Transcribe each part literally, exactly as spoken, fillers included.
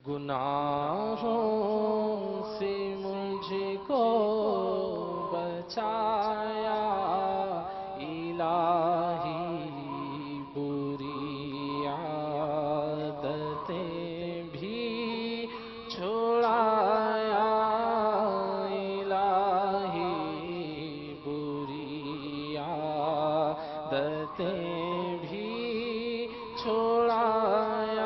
گناہوں سے مجھ کو بچایا الہی، بری عادتیں بھی چھڑایا الہی، بری عادتیں بھی چھڑایا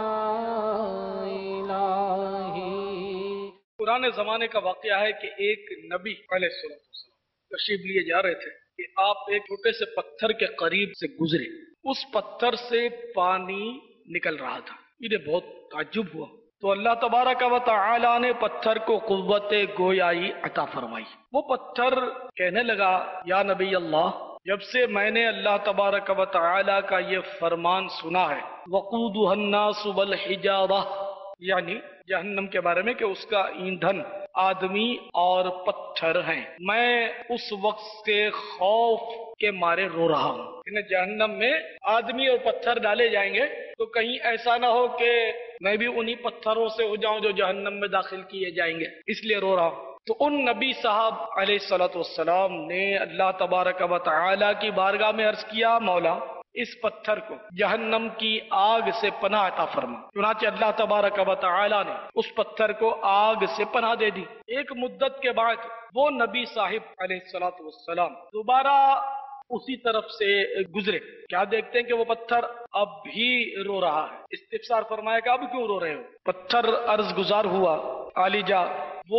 پرانے زمانے کا واقعہ ہے کہ ایک نبی علیہ السلام تشریف لیے جا رہے تھے کہ آپ ایک چھوٹے سے پتھر کے قریب سے گزرے، اس پتھر سے پانی نکل رہا تھا۔ انہیں بہت تعجب ہوا تو اللہ تبارک و تعالی نے پتھر کو قوت گویائی عطا فرمائی۔ وہ پتھر کہنے لگا یا نبی اللہ، جب سے میں نے اللہ تبارک و تعالی کا یہ فرمان سنا ہے وقودها الناس والحجارہ، یعنی جہنم کے بارے میں کہ اس کا ایندھن آدمی اور پتھر ہیں، میں اس وقت سے خوف کے مارے رو رہا ہوں۔ انہیں جہنم میں آدمی اور پتھر ڈالے جائیں گے تو کہیں ایسا نہ ہو کہ میں بھی انہی پتھروں سے ہو جاؤں جو جہنم میں داخل کیے جائیں گے، اس لیے رو رہا ہوں۔ تو ان نبی صاحب علیہ الصلوۃ والسلام نے اللہ تبارک و تعالی کی بارگاہ میں عرض کیا مولا اس پتھر کو جہنم کی آگ سے پناہ عطا فرما۔ چنانچہ اللہ تبارک و تعالی نے اس پتھر کو آگ سے پناہ دے دی۔ ایک مدت کے بعد وہ نبی صاحب علیہ الصلوۃ والسلام دوبارہ اسی طرف سے گزرے، کیا دیکھتے ہیں کہ وہ پتھر اب بھی رو رہا ہے۔ استفسار فرمایا کہ اب کیوں رو رہے ہو؟ پتھر عرض گزار ہوا علی جا وہ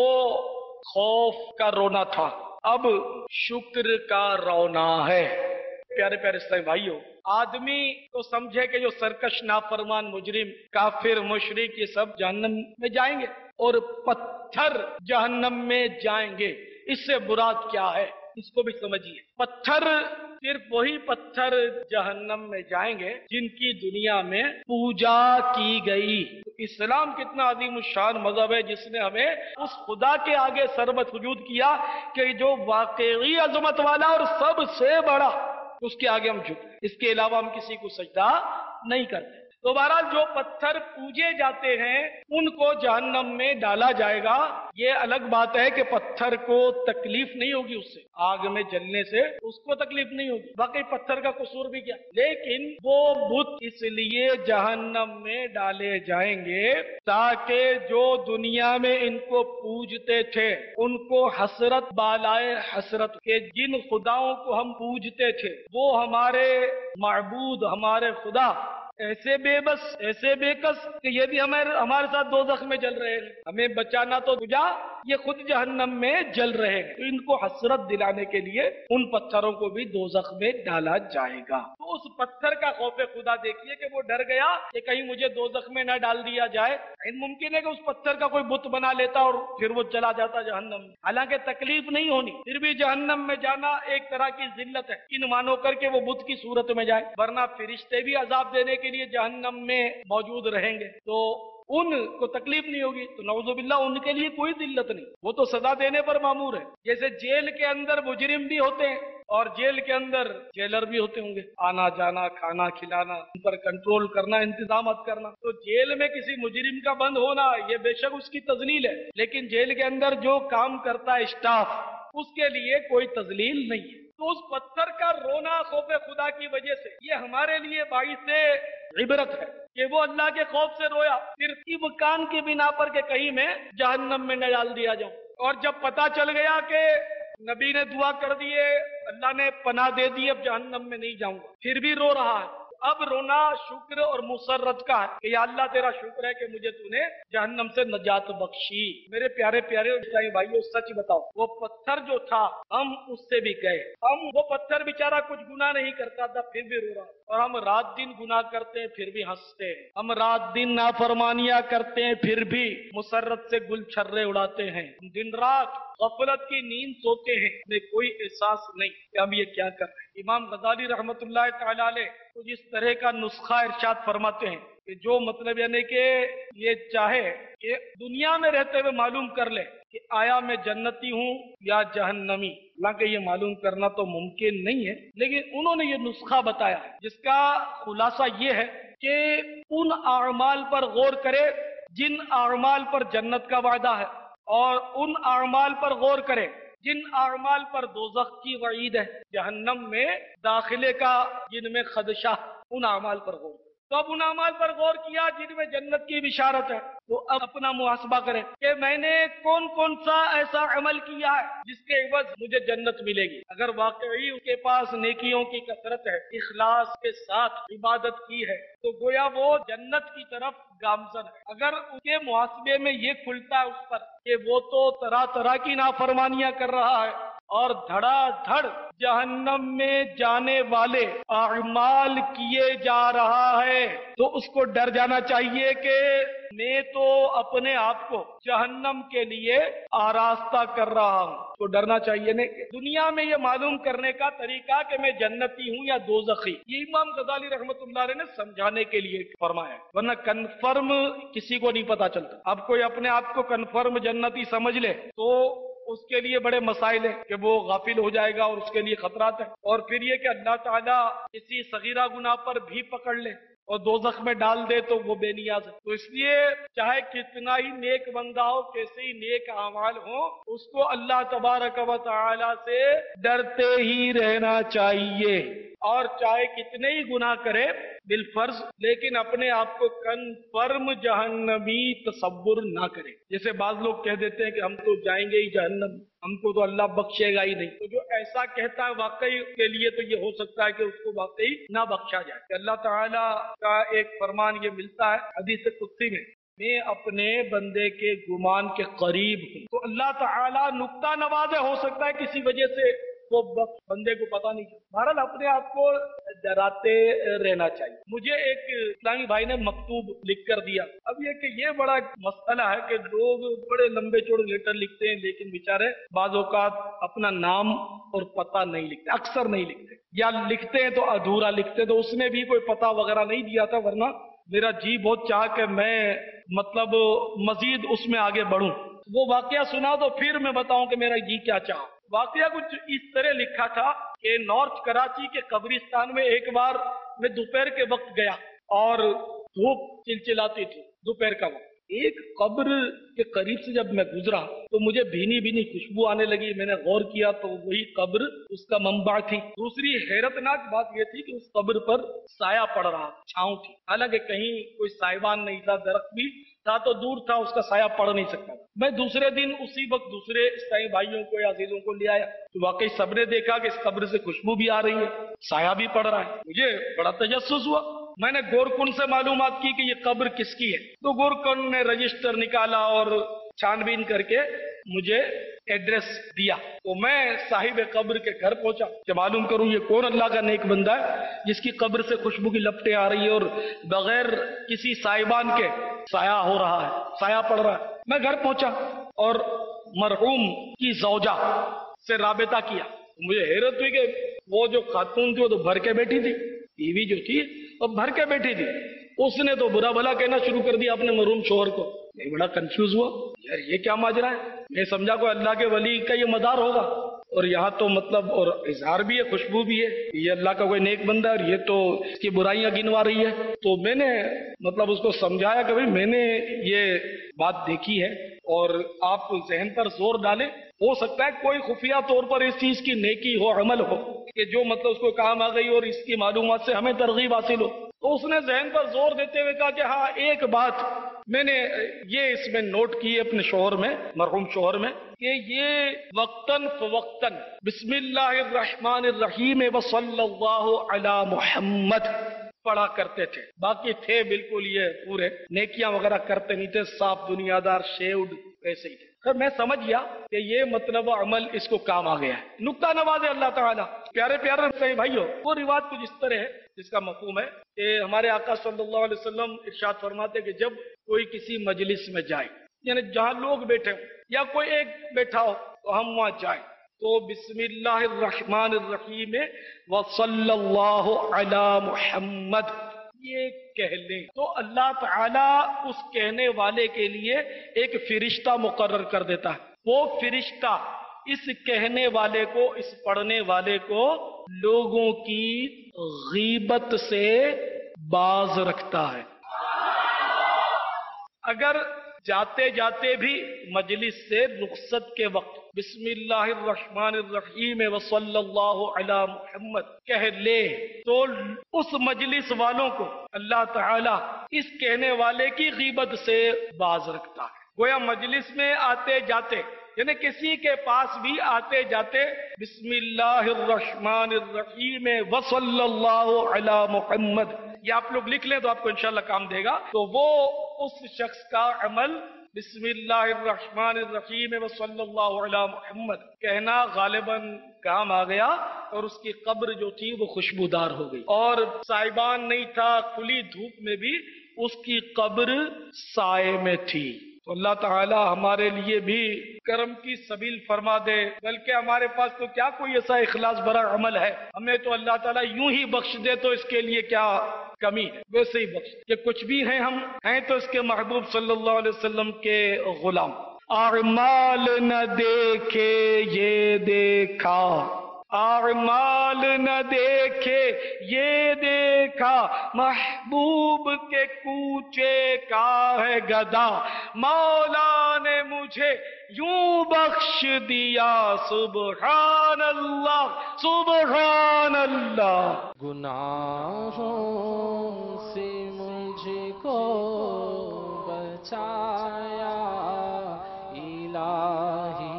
خوف کا رونا تھا، اب شکر کا رونا ہے۔ پیارے پیارے اسلامی بھائیو، آدمی تو سمجھے کہ جو سرکش نافرمان مجرم کافر مشرک یہ سب جہنم میں جائیں گے اور پتھر جہنم میں جائیں گے، اس سے مراد کیا ہے اس کو بھی سمجھیے۔ پتھر صرف وہی پتھر جہنم میں جائیں گے جن کی دنیا میں پوجا کی گئی۔ اسلام کتنا عظیم الشان مذہب ہے جس نے ہمیں اس خدا کے آگے سربسجود کیا کہ جو واقعی عظمت والا اور سب سے بڑا، اس کے آگے ہم جھکتے، اس کے علاوہ ہم کسی کو سجدہ نہیں کرتے۔ تو بہرحال جو پتھر پوجے جاتے ہیں ان کو جہنم میں ڈالا جائے گا۔ یہ الگ بات ہے کہ پتھر کو تکلیف نہیں ہوگی، اس سے آگ میں جلنے سے اس کو تکلیف نہیں ہوگی، باقی پتھر کا قصور بھی کیا، لیکن وہ بت اس لیے جہنم میں ڈالے جائیں گے تاکہ جو دنیا میں ان کو پوجتے تھے ان کو حسرت بالائے حسرت کہ جن خداؤں کو ہم پوجتے تھے وہ ہمارے معبود ہمارے خدا ایسے بے بس ایسے بے کس کہ یہ بھی ہمارے ہمارے ساتھ دوزخ میں جل رہے ہیں، ہمیں بچانا تو تجھا، یہ خود جہنم میں جل رہے ہیں۔ تو ان کو حسرت دلانے کے لیے ان پتھروں کو بھی دوزخ میں ڈالا جائے گا۔ تو اس پتھر کا خوف خدا دیکھیے کہ وہ ڈر گیا کہ کہیں مجھے دوزخ میں نہ ڈال دیا جائے۔ ممکن ہے کہ اس پتھر کا کوئی بت بنا لیتا اور پھر وہ چلا جاتا جہنم میں، حالانکہ تکلیف نہیں ہونی، پھر بھی جہنم میں جانا ایک طرح کی ذلت ہے، ان مانو کر کے وہ بت کی صورت میں جائے، ورنہ فرشتے بھی عذاب دینے کے لیے جہنم میں موجود رہیں گے تو ان کو تکلیف نہیں ہوگی، تو نعوذ باللہ ان کے لیے کوئی ذلت نہیں، وہ تو سزا دینے پر مامور ہے۔ جیسے جیل کے اندر مجرم بھی ہوتے ہیں اور جیل کے اندر جیلر بھی ہوتے ہوں گے، آنا جانا کھانا کھلانا ان پر کنٹرول کرنا انتظامات کرنا، تو جیل میں کسی مجرم کا بند ہونا یہ بے شک اس کی تذلیل ہے، لیکن جیل کے اندر جو کام کرتا ہے اسٹاف اس کے لیے کوئی تذلیل نہیں ہے۔ تو اس پتھر کا رونا خوف خدا کی وجہ سے یہ ہمارے لیے باعث عبرت ہے کہ وہ اللہ کے خوف سے رویا، صرف امکان کی بنا پر کہ کہیں میں جہنم میں نہ ڈال دیا جاؤں۔ اور جب پتا چل گیا کہ نبی نے دعا کر دیے اللہ نے پناہ دے دی اب جہنم میں نہیں جاؤں گا، پھر بھی رو رہا ہے، اب رونا شکر اور مسرت کا ہے کہ یا اللہ تیرا شکر ہے کہ مجھے تو نے جہنم سے نجات بخشی۔ میرے پیارے پیارے اسلامی بھائیو سچ بتاؤ، وہ پتھر جو تھا ہم اس سے بھی گئے، ہم وہ پتھر بیچارہ کچھ گناہ نہیں کرتا تھا پھر بھی رو رہا، اور ہم رات دن گناہ کرتے ہیں پھر بھی ہنستے ہیں، ہم رات دن نافرمانیاں کرتے ہیں پھر بھی مسرت سے گل چھرے اڑاتے ہیں، دن رات غفلت کی نیند سوتے ہیں، ہمیں کوئی احساس نہیں کہ ہم یہ کیا کر رہے ہیں۔ امام غزالی رحمت اللہ تعالی علیہ تو جس طرح کا نسخہ ارشاد فرماتے ہیں کہ جو مطلب یعنی کہ یہ چاہے کہ دنیا میں رہتے ہوئے معلوم کر لے کہ آیا میں جنتی ہوں یا جہنمی، حالانکہ یہ معلوم کرنا تو ممکن نہیں ہے، لیکن انہوں نے یہ نسخہ بتایا جس کا خلاصہ یہ ہے کہ ان اعمال پر غور کرے جن اعمال پر جنت کا وعدہ ہے اور ان اعمال پر غور کریں جن اعمال پر دوزخ کی وعید ہے، جہنم میں داخلے کا جن میں خدشہ، ان اعمال پر غور کریں۔ تو اب ان اعمال پر غور کیا جن میں جنت کی بشارت ہے، تو اب اپنا محاسبہ کریں کہ میں نے کون کون سا ایسا عمل کیا ہے جس کے عوض مجھے جنت ملے گی۔ اگر واقعی اس کے پاس نیکیوں کی کثرت ہے، اخلاص کے ساتھ عبادت کی ہے، تو گویا وہ جنت کی طرف گامزن ہے۔ اگر اس کے محاسبے میں یہ کھلتا ہے اس پر کہ وہ تو طرح طرح کی نافرمانیاں کر رہا ہے اور دھڑا دھڑ جہنم میں جانے والے اعمال کیے جا رہا ہے، تو اس کو ڈر جانا چاہیے کہ میں تو اپنے آپ کو جہنم کے لیے آراستہ کر رہا ہوں۔ تو ڈرنا چاہیے نہیں کہ دنیا میں یہ معلوم کرنے کا طریقہ کہ میں جنتی ہوں یا دوزخی، یہ امام غزالی رحمت اللہ علیہ نے سمجھانے کے لیے فرمایا، ورنہ کنفرم کسی کو نہیں پتا چلتا۔ اب کوئی اپنے آپ کو کنفرم جنتی سمجھ لے تو اس کے لیے بڑے مسائل ہیں کہ وہ غافل ہو جائے گا اور اس کے لیے خطرات ہیں۔ اور پھر یہ کہ اللہ تعالیٰ کسی صغیرہ گناہ پر بھی پکڑ لے اور دوزخ میں ڈال دے تو وہ بے نیاز ہے۔ تو اس لیے چاہے کتنا ہی نیک بندہ ہو، کیسے ہی نیک اعمال ہو، اس کو اللہ تبارک و تعالی سے ڈرتے ہی رہنا چاہیے، اور چاہے کتنے ہی گناہ کرے بالفرض، لیکن اپنے آپ کو کنفرم جہنمی تصور نہ کرے۔ جیسے بعض لوگ کہہ دیتے ہیں کہ ہم تو جائیں گے ہی جہنم، ہم کو تو اللہ بخشے گا ہی نہیں۔ تو جو ایسا کہتا ہے واقعی کے لیے تو یہ ہو سکتا ہے کہ اس کو واقعی نہ بخشا جائے۔ کہ اللہ تعالیٰ کا ایک فرمان یہ ملتا ہے حدیث قدسی میں، میں اپنے بندے کے گمان کے قریب ہوں۔ تو اللہ تعالیٰ نکتہ نواز ہو سکتا ہے کسی وجہ سے وہ بندے کو پتا نہیں چلتا۔ بہرحال اپنے آپ کو ڈراتے رہنا چاہیے۔ مجھے ایک اسلامی بھائی نے مکتوب لکھ کر دیا، اب یہ کہ یہ بڑا مسئلہ ہے کہ لوگ بڑے لمبے چوڑے لیٹر لکھتے ہیں، لیکن بیچارے بعض اوقات اپنا نام اور پتہ نہیں لکھتے، اکثر نہیں لکھتے، یا لکھتے ہیں تو ادھورا لکھتے، تو اس نے بھی کوئی پتہ وغیرہ نہیں دیا تھا، ورنہ میرا جی بہت چاہ کہ میں مطلب مزید اس میں آگے بڑھوں۔ وہ واقعہ سنا تو پھر میں بتاؤں کہ میرا جی کیا چاہا۔ واقعہ کچھ اس طرح لکھا تھا کہ نارتھ کراچی کے قبرستان میں ایک بار میں دوپہر کے وقت گیا اور دھوپ چلچلاتی تھی دوپہر کا وقت۔ ایک قبر کے قریب سے جب میں گزرا تو مجھے بھینی بھینی خوشبو آنے لگی۔ میں نے غور کیا تو وہی قبر اس کا منبع تھی۔ دوسری حیرت ناک بات یہ تھی کہ اس قبر پر سایہ پڑ رہا، چھاؤں تھی، حالانکہ کہیں کوئی سائبان نہیں تھا، درخت بھی تھا تو دور تھا، اس کا سایہ پڑ نہیں سکتا۔ میں دوسرے دن اسی وقت دوسرے اسلامی بھائیوں کو یا عزیزوں کو لے آیا تو واقعی سب نے دیکھا کہ اس قبر سے خوشبو بھی آ رہی ہے، سایہ بھی پڑ رہا ہے۔ مجھے بڑا تجسس ہوا، میں نے گورکن سے معلومات کی کہ یہ قبر کس کی ہے، تو گورکن نے رجسٹر نکالا اور چھان بین کر کے مجھے ایڈریس دیا۔ تو میں صاحب قبر کے گھر پہنچا کہ معلوم کروں یہ کون اللہ کا نیک بندہ ہے جس کی قبر سے خوشبو کی لپٹیں آ رہی ہے اور بغیر کسی سائبان کے سایہ ہو رہا ہے، سایہ پڑ رہا ہے۔ میں گھر پہنچا اور مرحوم کی زوجہ سے رابطہ کیا۔ مجھے حیرت ہوئی کہ وہ جو خاتون تھی وہ تو بھر کے بیٹھی تھی، بیوی جو تھی وہ بھر کے بیٹھی تھی، اس نے تو برا بھلا کہنا شروع کر دیا اپنے مرحوم شوہر کو۔ میں بڑا کنفیوز ہوا، یار یہ کیا ماجرا ہے؟ میں سمجھا کوئی اللہ کے ولی کا یہ مدار ہوگا، اور یہاں تو مطلب اور اظہار بھی ہے، خوشبو بھی ہے، یہ اللہ کا کوئی نیک بندہ ہے اور یہ تو اس کی برائیاں گنوا رہی ہے۔ تو میں نے مطلب اس کو سمجھایا کہ بھائی میں نے یہ بات دیکھی ہے اور آپ ذہن پر زور ڈالیں، ہو سکتا ہے کوئی خفیہ طور پر اس چیز کی نیکی ہو، عمل ہو کہ جو مطلب اس کو کام آ گئی اور اس کی معلومات سے ہمیں ترغیب حاصل ہو۔ تو اس نے ذہن پر زور دیتے ہوئے کہا کہ ہاں ایک بات میں نے یہ اس میں نوٹ کی اپنے شوہر میں، مرحوم شوہر میں، کہ یہ وقتاً فوقتاً بسم اللہ الرحمن الرحیم وصلی اللہ علی محمد پڑھا کرتے تھے، باقی تھے بالکل یہ پورے نیکیاں وغیرہ کرتے نہیں تھے، صاف دنیا دار شیوڈ ایسے ہی تھے۔ خیر میں سمجھ گیا کہ یہ مطلب عمل اس کو کام آ گیا ہے، نکتہ نواز ہے اللہ تعالیٰ۔ پیارے پیارے صحیح بھائیو، وہ روایت کچھ اس طرح ہے جس کا مفہوم ہے کہ ہمارے آقا صلی اللہ علیہ وسلم ارشاد فرماتے کہ جب کوئی کسی مجلس میں جائے، یعنی جہاں لوگ بیٹھے ہوں یا کوئی ایک بیٹھا ہو تو ہم وہاں جائیں تو بسم اللہ الرحمن الرحیم وصلی اللہ علی محمد یہ کہہ لیں تو اللہ تعالیٰ اس کہنے والے کے لیے ایک فرشتہ مقرر کر دیتا ہے۔ وہ فرشتہ اس کہنے والے کو، اس پڑھنے والے کو لوگوں کی غیبت سے باز رکھتا ہے۔ اگر جاتے جاتے بھی مجلس سے رخصت کے وقت بسم اللہ الرحمن الرحیم وصلی اللہ علی محمد کہہ لے تو اس مجلس والوں کو اللہ تعالی اس کہنے والے کی غیبت سے باز رکھتا ہے۔ گویا مجلس میں آتے جاتے یعنی کسی کے پاس بھی آتے جاتے بسم اللہ الرحمن الرحیم وصلی اللہ علی محمد یہ آپ لوگ لکھ لیں تو آپ کو انشاءاللہ کام دے گا، تو وہ اس شخص کا عمل بسم اللہ الرحمن الرحیم وصلی اللہ علی محمد کہنا غالباً کام آ گیا، اور اس کی قبر جو تھی وہ خوشبودار ہو گئی، اور سائبان نہیں تھا، کھلی دھوپ میں بھی اس کی قبر سائے میں تھی۔ تو اللہ تعالی ہمارے لیے بھی کرم کی سبیل فرما دے، بلکہ ہمارے پاس تو کیا کوئی ایسا اخلاص بھرا عمل ہے، ہمیں تو اللہ تعالیٰ یوں ہی بخش دے تو اس کے لیے کیا کمی ہے، ویسے ہی بخش کہ کچھ بھی ہیں ہم ہیں تو اس کے محبوب صلی اللہ علیہ وسلم کے غلام۔ اعمال نہ دیکھے یہ دیکھا، اعمال نہ دیکھے یہ دیکھا، محبوب کے کوچے کا ہے گدا، مولا نے مجھے یوں بخش دیا، سبحان اللہ سبحان اللہ۔ گناہوں سے مجھ کو بچایا الہی،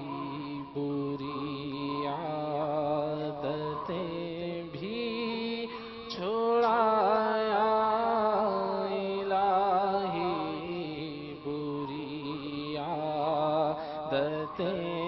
بری عادتیں بھی چھڑایا الہی، بری عادتیں